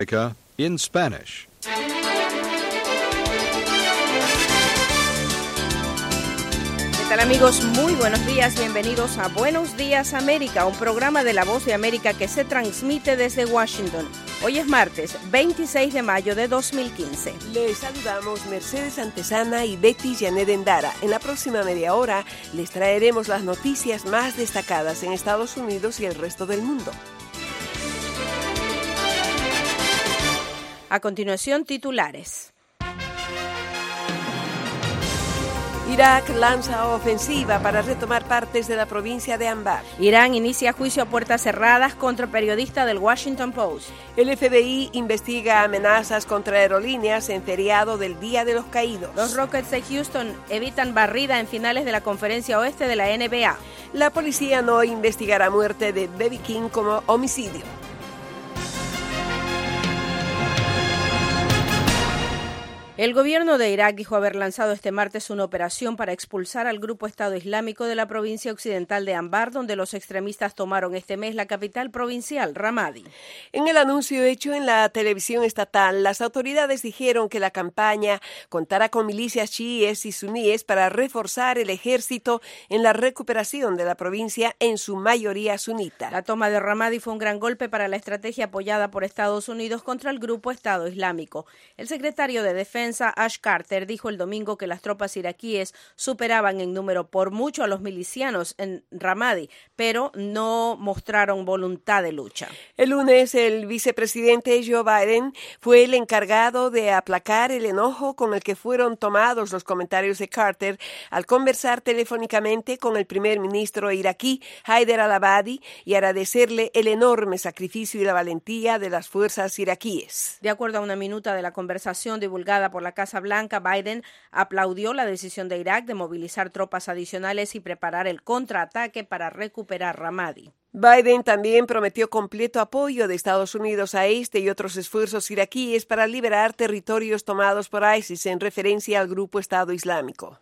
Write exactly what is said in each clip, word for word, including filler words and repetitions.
in Spanish. ¿Qué tal, amigos? Muy buenos días, bienvenidos a Buenos Días América, un programa de La Voz de América que se transmite desde Washington. Hoy es martes, veintiséis de mayo de dos mil quince. Les saludamos Mercedes Antesana y Betty Janet Endara. En la próxima media hora les traeremos las noticias más destacadas en Estados Unidos y el resto del mundo. A continuación, titulares. Irak lanza ofensiva para retomar partes de la provincia de Anbar. Irán inicia juicio a puertas cerradas contra periodista del Washington Post. El F B I investiga amenazas contra aerolíneas en feriado del Día de los Caídos. Los Rockets de Houston evitan barrida en finales de la Conferencia Oeste de la N B A. La policía no investigará muerte de B B King como homicidio. El gobierno de Irak dijo haber lanzado este martes una operación para expulsar al grupo Estado Islámico de la provincia occidental de Anbar, donde los extremistas tomaron este mes la capital provincial, Ramadi. En el anuncio hecho en la televisión estatal, las autoridades dijeron que la campaña contará con milicias chiíes y suníes para reforzar el ejército en la recuperación de la provincia, en su mayoría sunita. La toma de Ramadi fue un gran golpe para la estrategia apoyada por Estados Unidos contra el grupo Estado Islámico. El secretario de Defensa Ash Carter dijo el domingo que las tropas iraquíes superaban en número por mucho a los milicianos en Ramadi, pero no mostraron voluntad de lucha. El lunes, el vicepresidente Joe Biden fue el encargado de aplacar el enojo con el que fueron tomados los comentarios de Carter al conversar telefónicamente con el primer ministro iraquí, Haider al-Abadi, y agradecerle el enorme sacrificio y la valentía de las fuerzas iraquíes. De acuerdo a una minuta de la conversación divulgada por la Casa Blanca, Biden aplaudió la decisión de Irak de movilizar tropas adicionales y preparar el contraataque para recuperar Ramadi. Biden también prometió completo apoyo de Estados Unidos a este y otros esfuerzos iraquíes para liberar territorios tomados por ISIS en referencia al grupo Estado Islámico.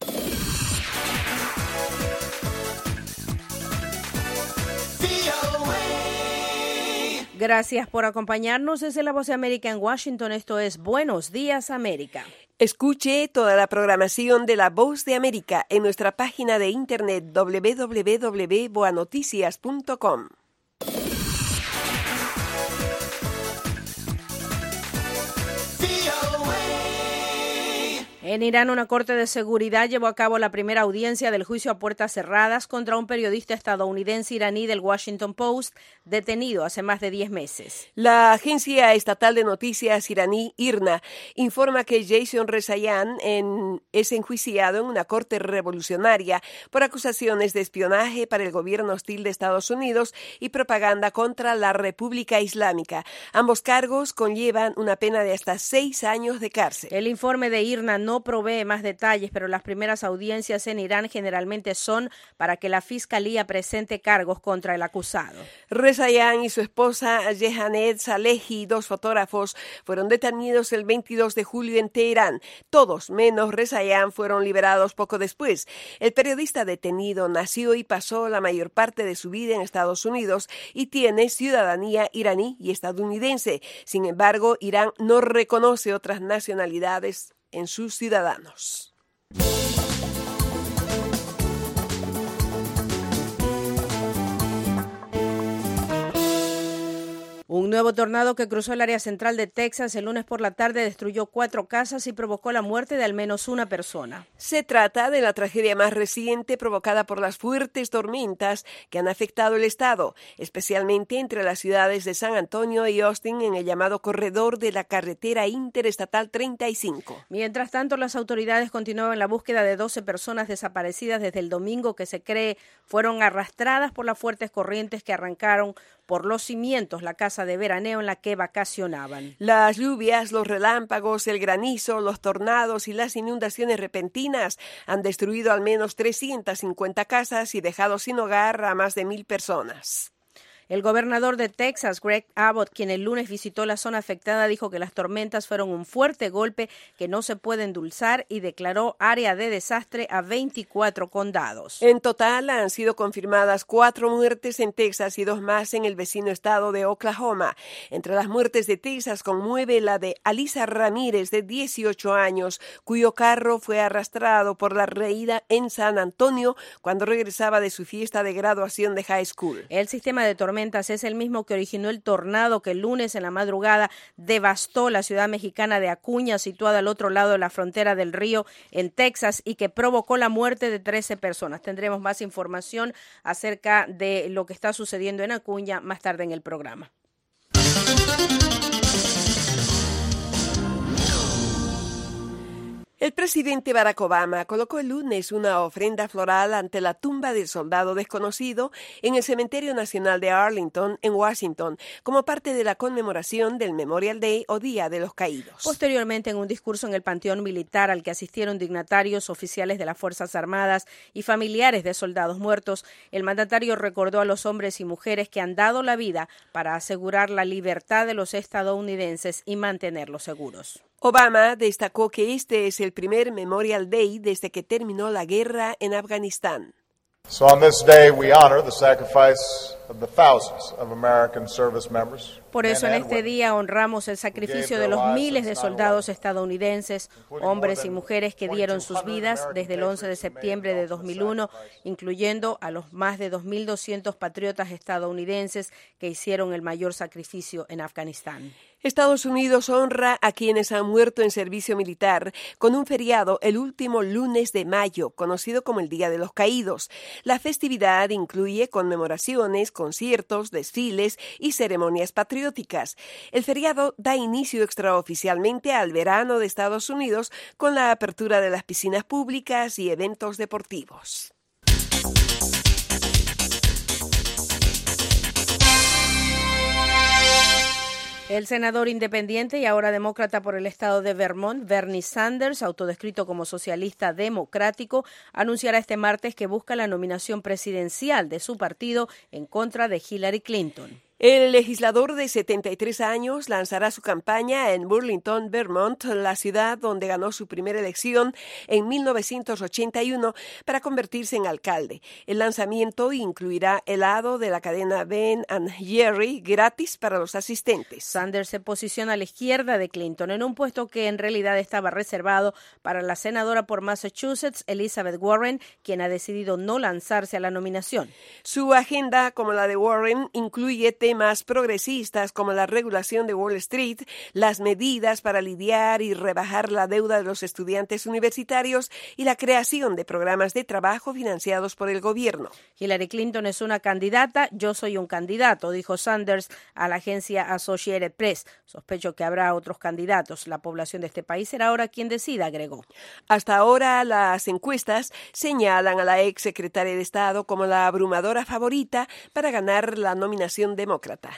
Gracias por acompañarnos desde La Voz de América en Washington. Esto es Buenos Días América. Escuche toda la programación de La Voz de América en nuestra página de internet doble u doble u doble u punto boa noticias punto com. En Irán, una corte de seguridad llevó a cabo la primera audiencia del juicio a puertas cerradas contra un periodista estadounidense iraní del Washington Post, detenido hace más de diez meses. La agencia estatal de noticias iraní, IRNA, informa que Jason Rezaian en, es enjuiciado en una corte revolucionaria por acusaciones de espionaje para el gobierno hostil de Estados Unidos y propaganda contra la República Islámica. Ambos cargos conllevan una pena de hasta seis años de cárcel. El informe de IRNA no No provee más detalles, pero las primeras audiencias en Irán generalmente son para que la fiscalía presente cargos contra el acusado. Rezaian y su esposa Jehaned Salehi, dos fotógrafos, fueron detenidos el veintidós de julio en Teherán. Todos, menos Rezaian, fueron liberados poco después. El periodista detenido nació y pasó la mayor parte de su vida en Estados Unidos y tiene ciudadanía iraní y estadounidense. Sin embargo, Irán no reconoce otras nacionalidades en sus ciudadanos. Un nuevo tornado que cruzó el área central de Texas el lunes por la tarde destruyó cuatro casas y provocó la muerte de al menos una persona. Se trata de la tragedia más reciente provocada por las fuertes tormentas que han afectado el estado, especialmente entre las ciudades de San Antonio y Austin en el llamado corredor de la carretera interestatal treinta y cinco. Mientras tanto, las autoridades continuaban la búsqueda de doce personas desaparecidas desde el domingo que se cree fueron arrastradas por las fuertes corrientes que arrancaron por los cimientos la casa de veraneo en la que vacacionaban. Las lluvias, los relámpagos, el granizo, los tornados y las inundaciones repentinas han destruido al menos trescientas cincuenta casas y dejado sin hogar a más de mil personas. El gobernador de Texas, Greg Abbott, quien el lunes visitó la zona afectada, dijo que las tormentas fueron un fuerte golpe que no se puede endulzar y declaró área de desastre a veinticuatro condados. En total han sido confirmadas cuatro muertes en Texas y dos más en el vecino estado de Oklahoma. Entre las muertes de Texas conmueve la de Alisa Ramírez, de dieciocho años, cuyo carro fue arrastrado por la reída en San Antonio cuando regresaba de su fiesta de graduación de high school. El sistema de tormentas es el mismo que originó el tornado que el lunes en la madrugada devastó la ciudad mexicana de Acuña, situada al otro lado de la frontera del río en Texas, y que provocó la muerte de trece personas. Tendremos más información acerca de lo que está sucediendo en Acuña más tarde en el programa. El presidente Barack Obama colocó el lunes una ofrenda floral ante la tumba del soldado desconocido en el Cementerio Nacional de Arlington, en Washington, como parte de la conmemoración del Memorial Day o Día de los Caídos. Posteriormente, en un discurso en el Panteón Militar al que asistieron dignatarios, oficiales de las Fuerzas Armadas y familiares de soldados muertos, el mandatario recordó a los hombres y mujeres que han dado la vida para asegurar la libertad de los estadounidenses y mantenerlos seguros. Obama destacó que este es el primer Memorial Day desde que terminó la guerra en Afganistán. So on this day we honor the sacrifice of the thousands of American service members. Por eso en este día honramos el sacrificio de los miles de soldados estadounidenses, hombres y mujeres que dieron sus vidas desde el once de septiembre de dos mil uno, incluyendo a los más de dos mil doscientos patriotas estadounidenses que hicieron el mayor sacrificio en Afganistán. Estados Unidos honra a quienes han muerto en servicio militar con un feriado el último lunes de mayo, conocido como el Día de los Caídos. La festividad incluye conmemoraciones, conciertos, desfiles y ceremonias patrióticas. El feriado da inicio extraoficialmente al verano de Estados Unidos con la apertura de las piscinas públicas y eventos deportivos. El senador independiente y ahora demócrata por el estado de Vermont, Bernie Sanders, autodescrito como socialista democrático, anunciará este martes que busca la nominación presidencial de su partido en contra de Hillary Clinton. El legislador de setenta y tres años lanzará su campaña en Burlington, Vermont, la ciudad donde ganó su primera elección en mil novecientos ochenta y uno para convertirse en alcalde. El lanzamiento incluirá helado de la cadena Ben and Jerry gratis para los asistentes. Sanders se posiciona a la izquierda de Clinton en un puesto que en realidad estaba reservado para la senadora por Massachusetts, Elizabeth Warren, quien ha decidido no lanzarse a la nominación. Su agenda, como la de Warren, incluye temas progresistas como la regulación de Wall Street, las medidas para lidiar y rebajar la deuda de los estudiantes universitarios y la creación de programas de trabajo financiados por el gobierno. Hillary Clinton es una candidata, yo soy un candidato, dijo Sanders a la agencia Associated Press. Sospecho que habrá otros candidatos. La población de este país será ahora quien decida, agregó. Hasta ahora, las encuestas señalan a la ex secretaria de Estado como la abrumadora favorita para ganar la nominación demócrata.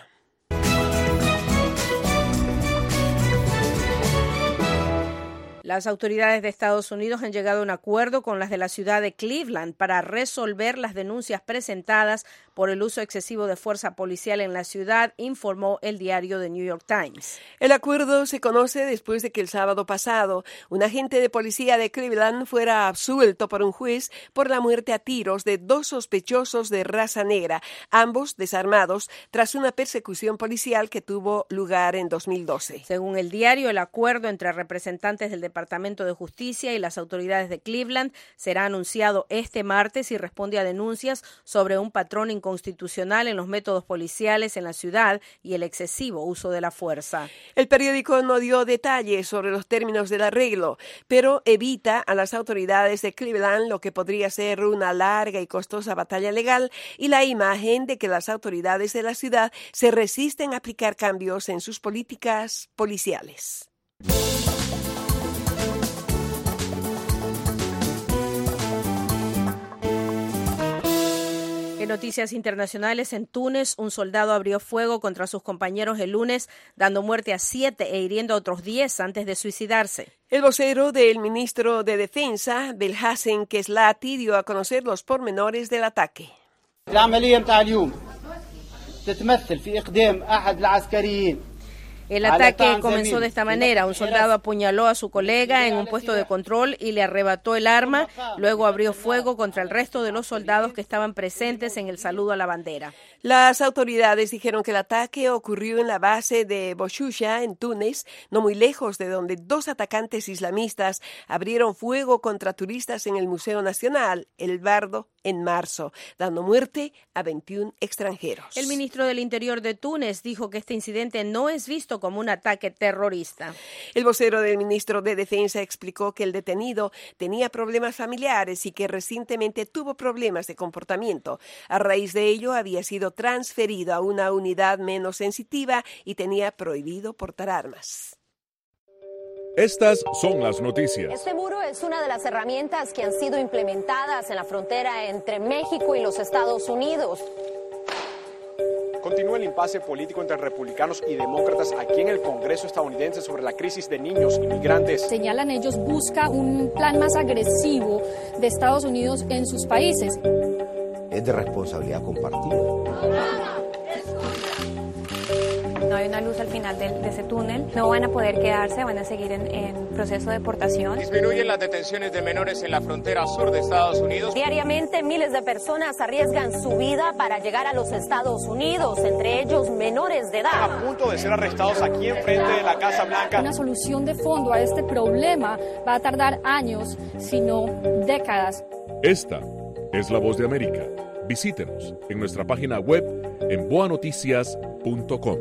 Las autoridades de Estados Unidos han llegado a un acuerdo con las de la ciudad de Cleveland para resolver las denuncias presentadas por el uso excesivo de fuerza policial en la ciudad, informó el diario The New York Times. El acuerdo se conoce después de que el sábado pasado un agente de policía de Cleveland fuera absuelto por un juez por la muerte a tiros de dos sospechosos de raza negra, ambos desarmados tras una persecución policial que tuvo lugar en dos mil doce. Según el diario, el acuerdo entre representantes del Departamento de Justicia y las autoridades de Cleveland será anunciado este martes y responde a denuncias sobre un patrón inconstitucional en los métodos policiales en la ciudad y el excesivo uso de la fuerza. El periódico no dio detalles sobre los términos del arreglo, pero evita a las autoridades de Cleveland lo que podría ser una larga y costosa batalla legal y la imagen de que las autoridades de la ciudad se resisten a aplicar cambios en sus políticas policiales. En noticias internacionales, en Túnez, un soldado abrió fuego contra sus compañeros el lunes, dando muerte a siete e hiriendo a otros diez antes de suicidarse. El vocero del ministro de Defensa, Belhassan Keslati, dio a conocer los pormenores del ataque. El ataque comenzó de esta manera. Un soldado apuñaló a su colega en un puesto de control y le arrebató el arma. Luego abrió fuego contra el resto de los soldados que estaban presentes en el saludo a la bandera. Las autoridades dijeron que el ataque ocurrió en la base de Bouchousha, en Túnez, no muy lejos de donde dos atacantes islamistas abrieron fuego contra turistas en el Museo Nacional, El Bardo, en marzo, dando muerte a veintiún extranjeros. El ministro del Interior de Túnez dijo que este incidente no es visto como un ataque terrorista. El vocero del ministro de Defensa explicó que el detenido tenía problemas familiares y que recientemente tuvo problemas de comportamiento. A raíz de ello, había sido transferido a una unidad menos sensitiva y tenía prohibido portar armas. Estas son las noticias. Este muro es una de las herramientas que han sido implementadas en la frontera entre México y los Estados Unidos. Continúa el impasse político entre republicanos y demócratas aquí en el Congreso estadounidense sobre la crisis de niños inmigrantes. Señalan ellos, busca un plan más agresivo de Estados Unidos en sus países. Es de responsabilidad compartida. No hay una luz al final de, de ese túnel, no van a poder quedarse, van a seguir en, en proceso de deportación. Disminuyen las detenciones de menores en la frontera sur de Estados Unidos. Diariamente miles de personas arriesgan su vida para llegar a los Estados Unidos, entre ellos menores de edad. A punto de ser arrestados aquí enfrente de la Casa Blanca. Una solución de fondo a este problema va a tardar años, si no décadas. Esta es La Voz de América. Visítenos en nuestra página web en boa noticias punto com.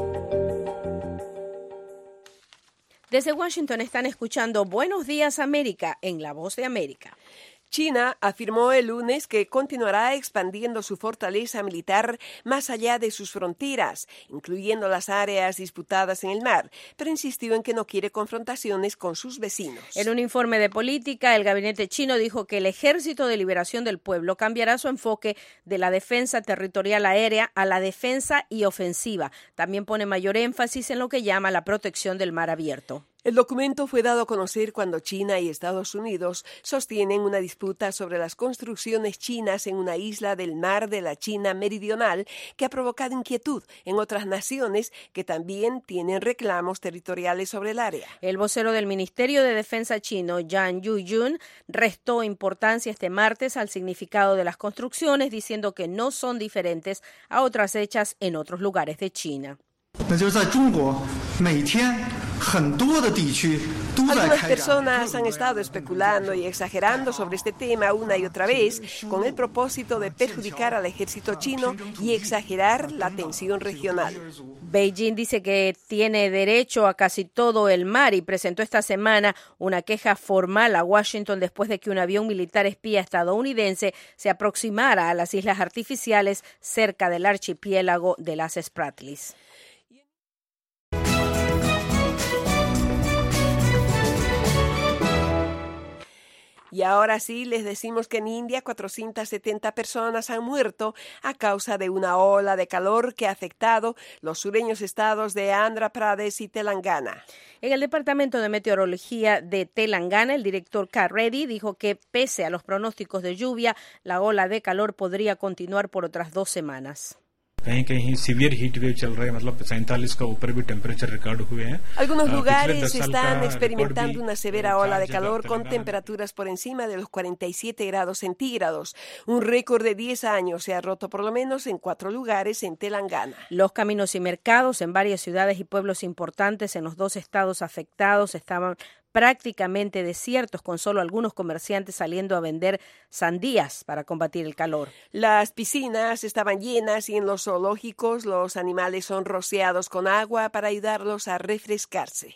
Desde Washington están escuchando Buenos Días América en La Voz de América. China afirmó el lunes que continuará expandiendo su fortaleza militar más allá de sus fronteras, incluyendo las áreas disputadas en el mar, pero insistió en que no quiere confrontaciones con sus vecinos. En un informe de política, el gabinete chino dijo que el Ejército de Liberación del Pueblo cambiará su enfoque de la defensa territorial aérea a la defensa y ofensiva. También pone mayor énfasis en lo que llama la protección del mar abierto. El documento fue dado a conocer cuando China y Estados Unidos sostienen una disputa sobre las construcciones chinas en una isla del mar de la China meridional que ha provocado inquietud en otras naciones que también tienen reclamos territoriales sobre el área. El vocero del Ministerio de Defensa chino, Yang Yujun, restó importancia este martes al significado de las construcciones, diciendo que no son diferentes a otras hechas en otros lugares de China. Algunas personas han estado especulando y exagerando sobre este tema una y otra vez con el propósito de perjudicar al ejército chino y exagerar la tensión regional. Beijing dice que tiene derecho a casi todo el mar y presentó esta semana una queja formal a Washington después de que un avión militar espía estadounidense se aproximara a las islas artificiales cerca del archipiélago de las Spratlys. Y ahora sí, les decimos que en India cuatrocientas setenta personas han muerto a causa de una ola de calor que ha afectado los sureños estados de Andhra Pradesh y Telangana. En el Departamento de Meteorología de Telangana, el director K. Reddy dijo que pese a los pronósticos de lluvia, la ola de calor podría continuar por otras dos semanas. Algunos lugares están experimentando una severa ola de calor con temperaturas por encima de los cuarenta y siete grados centígrados. Un récord de diez años se ha roto por lo menos en cuatro lugares en Telangana. Los caminos y mercados en varias ciudades y pueblos importantes en los dos estados afectados estaban prácticamente desiertos, con solo algunos comerciantes saliendo a vender sandías para combatir el calor. Las piscinas estaban llenas y en los zoológicos los animales son rociados con agua para ayudarlos a refrescarse.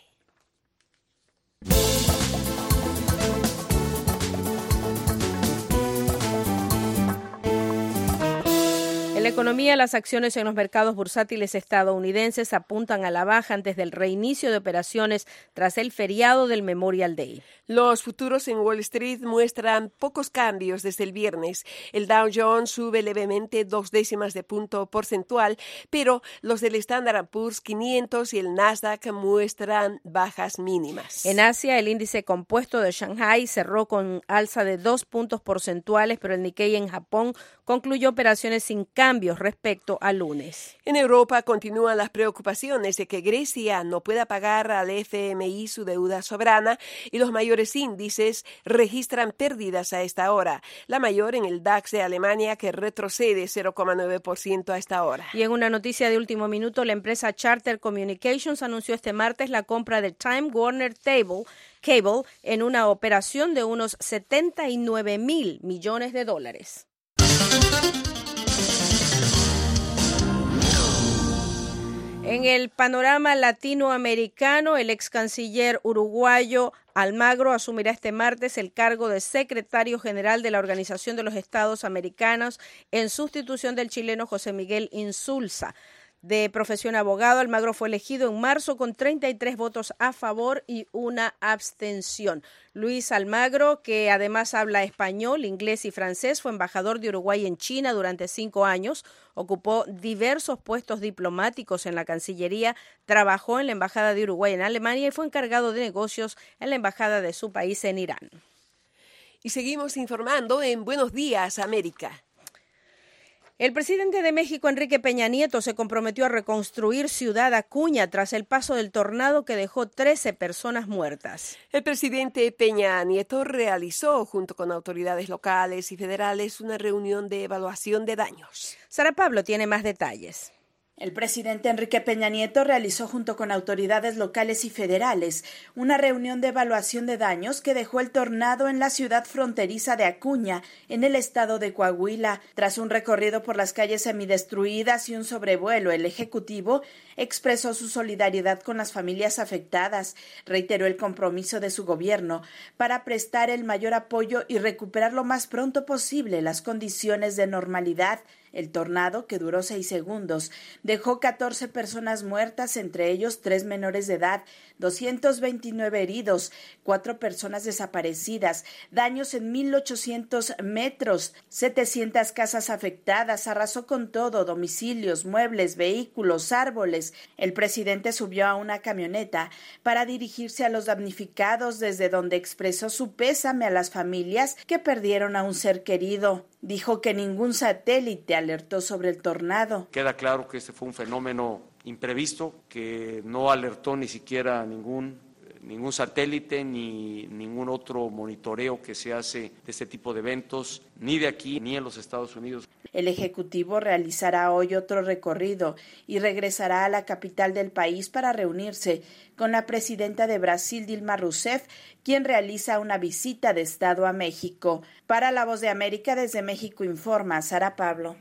En la economía, las acciones en los mercados bursátiles estadounidenses apuntan a la baja antes del reinicio de operaciones tras el feriado del Memorial Day. Los futuros en Wall Street muestran pocos cambios desde el viernes. El Dow Jones sube levemente dos décimas de punto porcentual, pero los del Standard and Poor's quinientos y el Nasdaq muestran bajas mínimas. En Asia, el índice compuesto de Shanghai cerró con alza de dos puntos porcentuales, pero el Nikkei en Japón concluyó operaciones sin cambio cambios respecto al lunes. En Europa continúan las preocupaciones de que Grecia no pueda pagar al F M I su deuda soberana y los mayores índices registran pérdidas a esta hora, la mayor en el DAX de Alemania, que retrocede cero coma nueve por ciento a esta hora. Y en una noticia de último minuto, la empresa Charter Communications anunció este martes la compra de Time Warner Cable, Cable en una operación de unos setenta y nueve mil millones de dólares. En el panorama latinoamericano, el ex canciller uruguayo Almagro asumirá este martes el cargo de secretario general de la Organización de los Estados Americanos en sustitución del chileno José Miguel Insulza. De profesión abogado, Almagro fue elegido en marzo con treinta y tres votos a favor y una abstención. Luis Almagro, que además habla español, inglés y francés, fue embajador de Uruguay en China durante cinco años, ocupó diversos puestos diplomáticos en la Cancillería, trabajó en la Embajada de Uruguay en Alemania y fue encargado de negocios en la Embajada de su país en Irán. Y seguimos informando en Buenos Días, América. El presidente de México, Enrique Peña Nieto, se comprometió a reconstruir Ciudad Acuña tras el paso del tornado que dejó trece personas muertas. El presidente Peña Nieto realizó, junto con autoridades locales y federales, una reunión de evaluación de daños. Sara Pablo tiene más detalles. El presidente Enrique Peña Nieto realizó junto con autoridades locales y federales una reunión de evaluación de daños que dejó el tornado en la ciudad fronteriza de Acuña, en el estado de Coahuila. Tras un recorrido por las calles semidestruidas y un sobrevuelo, el Ejecutivo expresó su solidaridad con las familias afectadas, reiteró el compromiso de su gobierno para prestar el mayor apoyo y recuperar lo más pronto posible las condiciones de normalidad. El tornado, que duró seis segundos, dejó catorce personas muertas, entre ellos tres menores de edad, doscientos veintinueve heridos, cuatro personas desaparecidas, daños en mil ochocientos metros, setecientas casas afectadas, arrasó con todo, domicilios, muebles, vehículos, árboles. El presidente subió a una camioneta para dirigirse a los damnificados, desde donde expresó su pésame a las familias que perdieron a un ser querido. Dijo que ningún satélite alertó sobre el tornado. Queda claro que este fue un fenómeno imprevisto, que no alertó ni siquiera ningún, ningún satélite ni ningún otro monitoreo que se hace de este tipo de eventos, ni de aquí ni en los Estados Unidos. El Ejecutivo realizará hoy otro recorrido y regresará a la capital del país para reunirse con la presidenta de Brasil, Dilma Rousseff, quien realiza una visita de Estado a México. Para La Voz de América, desde México informa Sara Pablo.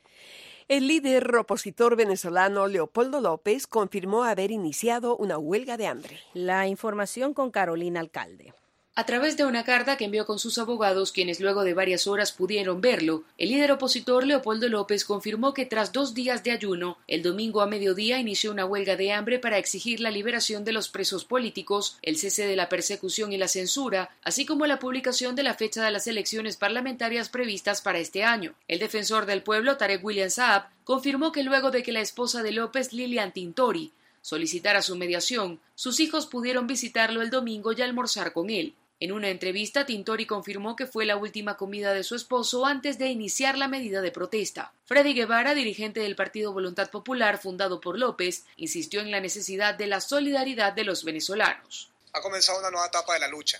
El líder opositor venezolano Leopoldo López confirmó haber iniciado una huelga de hambre. La información con Carolina Alcalde. A través de una carta que envió con sus abogados, quienes luego de varias horas pudieron verlo, el líder opositor Leopoldo López confirmó que tras dos días de ayuno, el domingo a mediodía inició una huelga de hambre para exigir la liberación de los presos políticos, el cese de la persecución y la censura, así como la publicación de la fecha de las elecciones parlamentarias previstas para este año. El defensor del pueblo, Tarek William Saab, confirmó que luego de que la esposa de López, Lilian Tintori, solicitara su mediación, sus hijos pudieron visitarlo el domingo y almorzar con él. En una entrevista, Tintori confirmó que fue la última comida de su esposo antes de iniciar la medida de protesta. Freddy Guevara, dirigente del Partido Voluntad Popular fundado por López, insistió en la necesidad de la solidaridad de los venezolanos. Ha comenzado una nueva etapa de la lucha,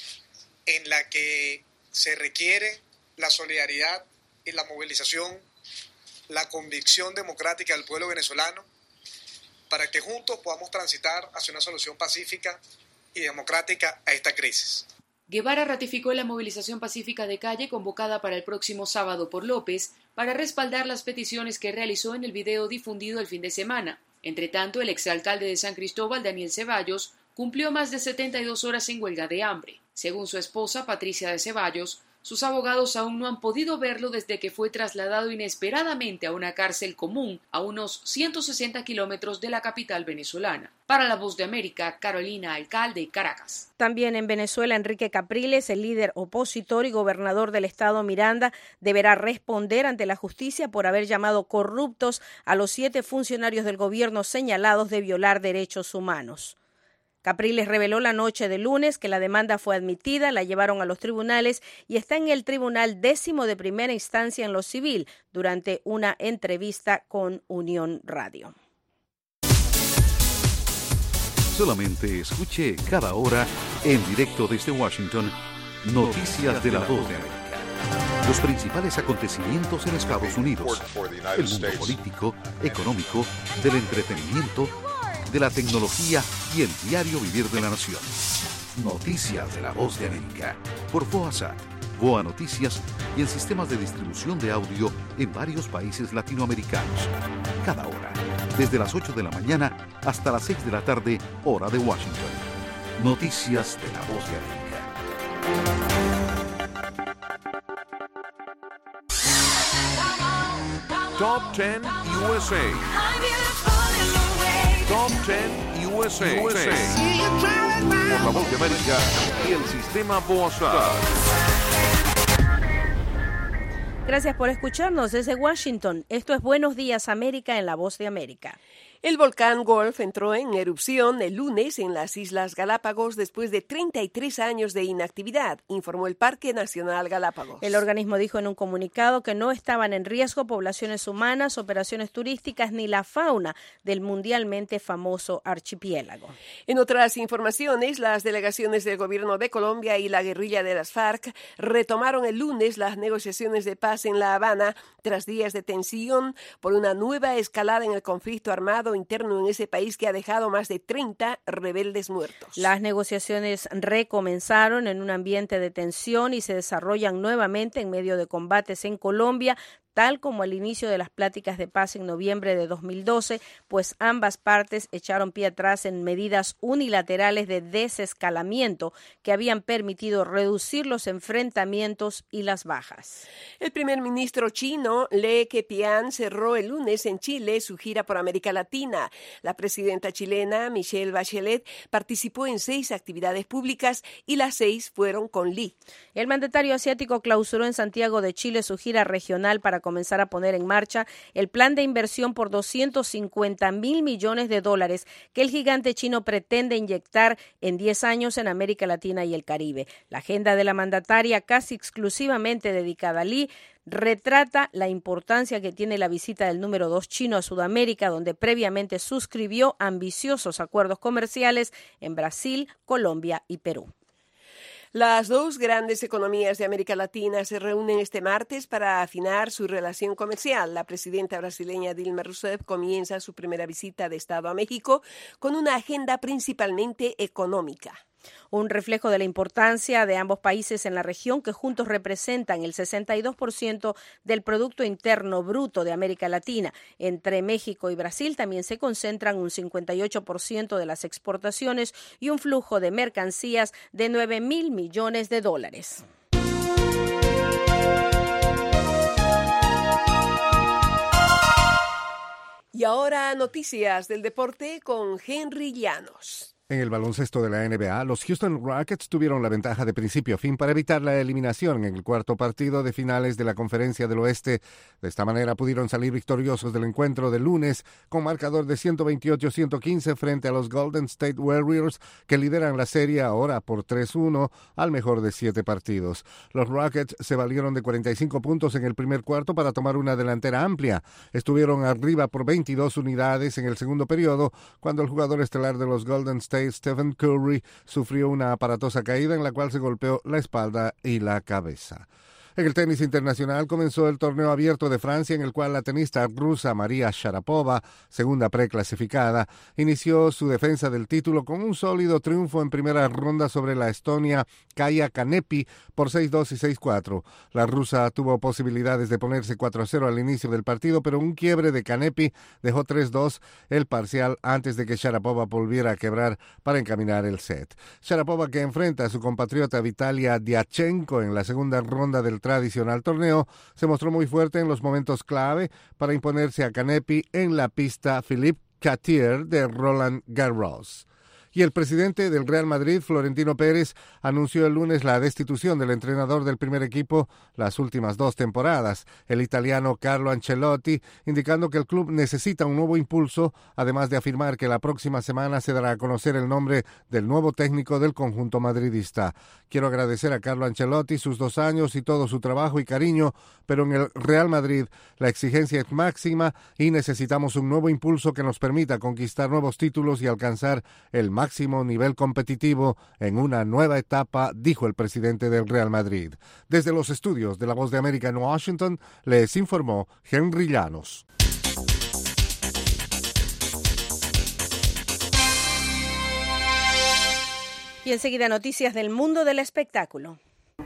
en la que se requiere la solidaridad y la movilización, la convicción democrática del pueblo venezolano, para que juntos podamos transitar hacia una solución pacífica y democrática a esta crisis. Guevara ratificó la movilización pacífica de calle convocada para el próximo sábado por López para respaldar las peticiones que realizó en el video difundido el fin de semana. Entre tanto, el exalcalde de San Cristóbal, Daniel Ceballos, cumplió más de setenta y dos horas en huelga de hambre. Según su esposa, Patricia de Ceballos, sus abogados aún no han podido verlo desde que fue trasladado inesperadamente a una cárcel común a unos ciento sesenta kilómetros de la capital venezolana. Para La Voz de América, Carolina Alcalde, Caracas. También en Venezuela, Enrique Capriles, el líder opositor y gobernador del estado Miranda, deberá responder ante la justicia por haber llamado corruptos a los siete funcionarios del gobierno señalados de violar derechos humanos. Capriles reveló la noche de lunes que la demanda fue admitida, la llevaron a los tribunales y está en el Tribunal Décimo de Primera Instancia en lo civil durante una entrevista con Unión Radio. Solamente escuche cada hora en directo desde Washington Noticias de la Voz de América. Los principales acontecimientos en Estados Unidos, el mundo político, económico, del entretenimiento, de la tecnología y el diario vivir de la nación. Noticias de la Voz de América por VOASat, VOA Noticias y en sistemas de distribución de audio en varios países latinoamericanos. Cada hora, desde las ocho de la mañana hasta las seis de la tarde, hora de Washington. Noticias de la Voz de América. Top ten U S A. Top ten U S A. U S A. Por la Voz de América y el sistema VOASat. Gracias por escucharnos desde Washington. Esto es Buenos Días América en La Voz de América. El volcán Gulf entró en erupción el lunes en las Islas Galápagos después de treinta y tres años de inactividad, informó el Parque Nacional Galápagos. El organismo dijo en un comunicado que no estaban en riesgo poblaciones humanas, operaciones turísticas ni la fauna del mundialmente famoso archipiélago. En otras informaciones, las delegaciones del gobierno de Colombia y la guerrilla de las FARC retomaron el lunes las negociaciones de paz en La Habana tras días de tensión por una nueva escalada en el conflicto armado interno en ese país que ha dejado más de treinta rebeldes muertos. Las negociaciones recomenzaron en un ambiente de tensión y se desarrollan nuevamente en medio de combates en Colombia, tal como al inicio de las pláticas de paz en noviembre de dos mil doce, pues ambas partes echaron pie atrás en medidas unilaterales de desescalamiento que habían permitido reducir los enfrentamientos y las bajas. El primer ministro chino, Li Keqiang, cerró el lunes en Chile su gira por América Latina. La presidenta chilena, Michelle Bachelet, participó en seis actividades públicas y las seis fueron con Li. El mandatario asiático clausuró en Santiago de Chile su gira regional para comenzar a poner en marcha el plan de inversión por doscientos cincuenta mil millones de dólares que el gigante chino pretende inyectar en diez años en América Latina y el Caribe. La agenda de la mandataria, casi exclusivamente dedicada a Li, retrata la importancia que tiene la visita del número dos chino a Sudamérica, donde previamente suscribió ambiciosos acuerdos comerciales en Brasil, Colombia y Perú. Las dos grandes economías de América Latina se reúnen este martes para afinar su relación comercial. La presidenta brasileña Dilma Rousseff comienza su primera visita de Estado a México con una agenda principalmente económica. Un reflejo de la importancia de ambos países en la región, que juntos representan el sesenta y dos por ciento del Producto Interno Bruto de América Latina. Entre México y Brasil también se concentran un cincuenta y ocho por ciento de las exportaciones y un flujo de mercancías de nueve mil millones de dólares. Y ahora noticias del deporte con Henry Llanos. En el baloncesto de la N B A, los Houston Rockets tuvieron la ventaja de principio a fin para evitar la eliminación en el cuarto partido de finales de la Conferencia del Oeste. De esta manera pudieron salir victoriosos del encuentro del lunes con marcador de ciento veintiocho a ciento quince frente a los Golden State Warriors, que lideran la serie ahora por tres uno al mejor de siete partidos. Los Rockets se valieron de cuarenta y cinco puntos en el primer cuarto para tomar una delantera amplia. Estuvieron arriba por veintidós unidades en el segundo periodo cuando el jugador estelar de los Golden State, Stephen Curry, sufrió una aparatosa caída en la cual se golpeó la espalda y la cabeza. En el tenis internacional comenzó el torneo abierto de Francia, en el cual la tenista rusa María Sharapova, segunda preclasificada, inició su defensa del título con un sólido triunfo en primera ronda sobre la estonia Kaia Kanepi por seis dos y seis cuatro. La rusa tuvo posibilidades de ponerse cuatro a cero al inicio del partido, pero un quiebre de Kanepi dejó tres dos el parcial antes de que Sharapova volviera a quebrar para encaminar el set. Sharapova, que enfrenta a su compatriota Vitalia Diachenko en la segunda ronda del tradicional torneo, se mostró muy fuerte en los momentos clave para imponerse a Kanepi en la pista Philippe Cattier de Roland Garros. Y el presidente del Real Madrid, Florentino Pérez, anunció el lunes la destitución del entrenador del primer equipo las últimas dos temporadas, el italiano Carlo Ancelotti, indicando que el club necesita un nuevo impulso, además de afirmar que la próxima semana se dará a conocer el nombre del nuevo técnico del conjunto madridista. Quiero agradecer a Carlo Ancelotti sus dos años y todo su trabajo y cariño, pero en el Real Madrid la exigencia es máxima y necesitamos un nuevo impulso que nos permita conquistar nuevos títulos y alcanzar el máximo nivel competitivo en una nueva etapa, dijo el presidente del Real Madrid. Desde los estudios de La Voz de América en Washington, les informó Henry Llanos. Y enseguida noticias del mundo del espectáculo.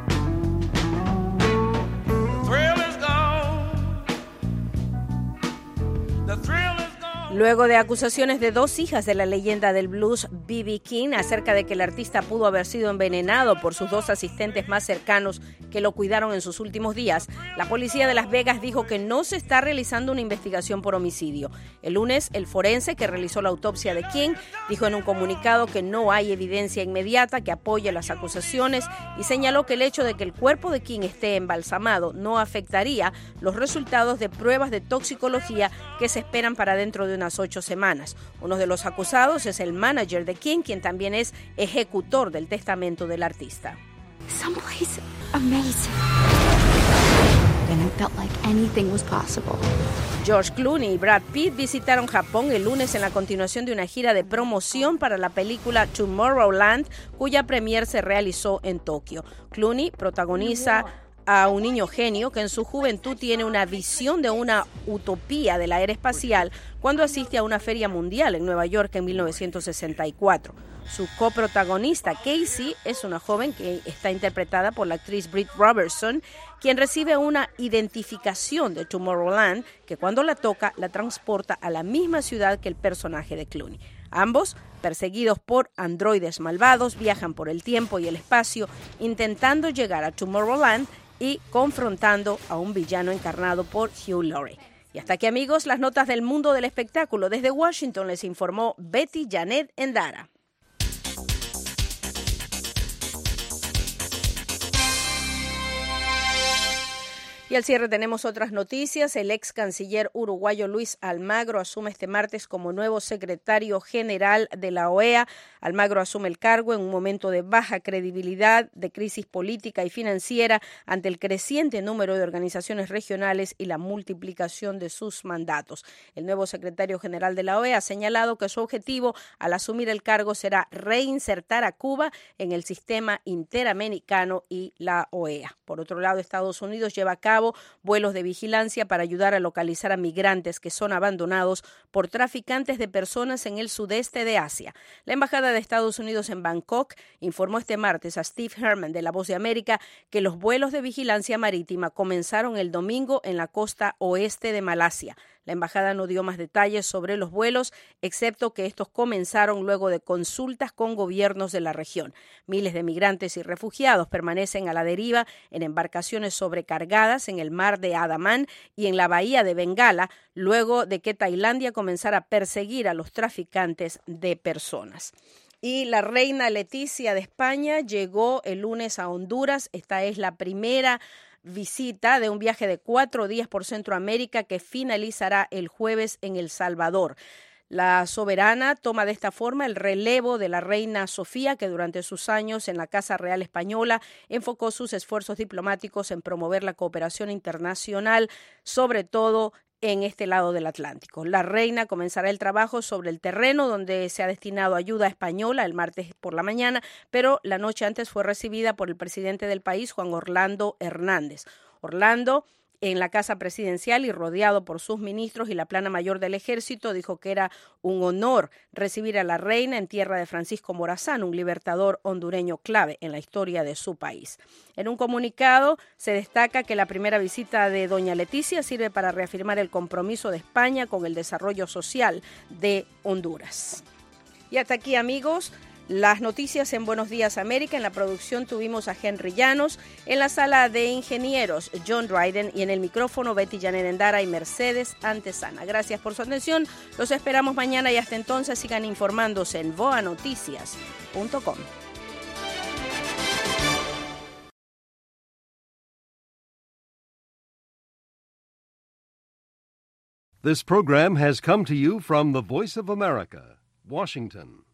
Luego de acusaciones de dos hijas de la leyenda del blues B B King acerca de que el artista pudo haber sido envenenado por sus dos asistentes más cercanos que lo cuidaron en sus últimos días, la policía de Las Vegas dijo que no se está realizando una investigación por homicidio. El lunes, el forense que realizó la autopsia de King dijo en un comunicado que no hay evidencia inmediata que apoye las acusaciones y señaló que el hecho de que el cuerpo de King esté embalsamado no afectaría los resultados de pruebas de toxicología que se esperan para dentro de unas ocho semanas. Uno de los acusados es el manager de King, quien también es ejecutor del testamento del artista. Someplace amazing. And it felt like anything was possible. George Clooney y Brad Pitt visitaron Japón el lunes en la continuación de una gira de promoción para la película Tomorrowland, cuya premier se realizó en Tokio. Clooney protagoniza a un niño genio que en su juventud tiene una visión de una utopía de la era espacial cuando asiste a una feria mundial en Nueva York en mil novecientos sesenta y cuatro. Su coprotagonista, Casey, es una joven que está interpretada por la actriz Britt Robertson, quien recibe una identificación de Tomorrowland que cuando la toca la transporta a la misma ciudad que el personaje de Clooney. Ambos, perseguidos por androides malvados, viajan por el tiempo y el espacio intentando llegar a Tomorrowland y confrontando a un villano encarnado por Hugh Laurie. Y hasta aquí, amigos, las notas del mundo del espectáculo. Desde Washington les informó Betty Janet Endara. Y al cierre tenemos otras noticias. El ex canciller uruguayo Luis Almagro asume este martes como nuevo secretario general de la O E A. Almagro asume el cargo en un momento de baja credibilidad, de crisis política y financiera ante el creciente número de organizaciones regionales y la multiplicación de sus mandatos. El nuevo secretario general de la O E A ha señalado que su objetivo al asumir el cargo será reinsertar a Cuba en el sistema interamericano y la O E A. Por otro lado, Estados Unidos lleva a cabo vuelos de vigilancia para ayudar a localizar a migrantes que son abandonados por traficantes de personas en el sudeste de Asia. La Embajada de Estados Unidos en Bangkok informó este martes a Steve Herman de La Voz de América que los vuelos de vigilancia marítima comenzaron el domingo en la costa oeste de Malasia. La embajada no dio más detalles sobre los vuelos, excepto que estos comenzaron luego de consultas con gobiernos de la región. Miles de migrantes y refugiados permanecen a la deriva en embarcaciones sobrecargadas en el mar de Andaman y en la bahía de Bengala, luego de que Tailandia comenzara a perseguir a los traficantes de personas. Y la reina Leticia de España llegó el lunes a Honduras. Esta es la primera visita de un viaje de cuatro días por Centroamérica que finalizará el jueves en El Salvador. La soberana toma de esta forma el relevo de la reina Sofía, que durante sus años en la Casa Real Española enfocó sus esfuerzos diplomáticos en promover la cooperación internacional, sobre todo en este lado del Atlántico. La reina comenzará el trabajo sobre el terreno donde se ha destinado ayuda española el martes por la mañana, pero la noche antes fue recibida por el presidente del país, Juan Orlando Hernández. Orlando, en la casa presidencial y rodeado por sus ministros y la plana mayor del ejército, dijo que era un honor recibir a la reina en tierra de Francisco Morazán, un libertador hondureño clave en la historia de su país. En un comunicado se destaca que la primera visita de doña Leticia sirve para reafirmar el compromiso de España con el desarrollo social de Honduras. Y hasta aquí, amigos, Las noticias en Buenos Días América. En la producción tuvimos a Henry Llanos, en la sala de ingenieros John Dryden y en el micrófono Betty Janet Endara y Mercedes Antesana. Gracias por su atención. Los esperamos mañana y hasta entonces sigan informándose en voa noticias punto com. This program has come to you from the Voice of America, Washington.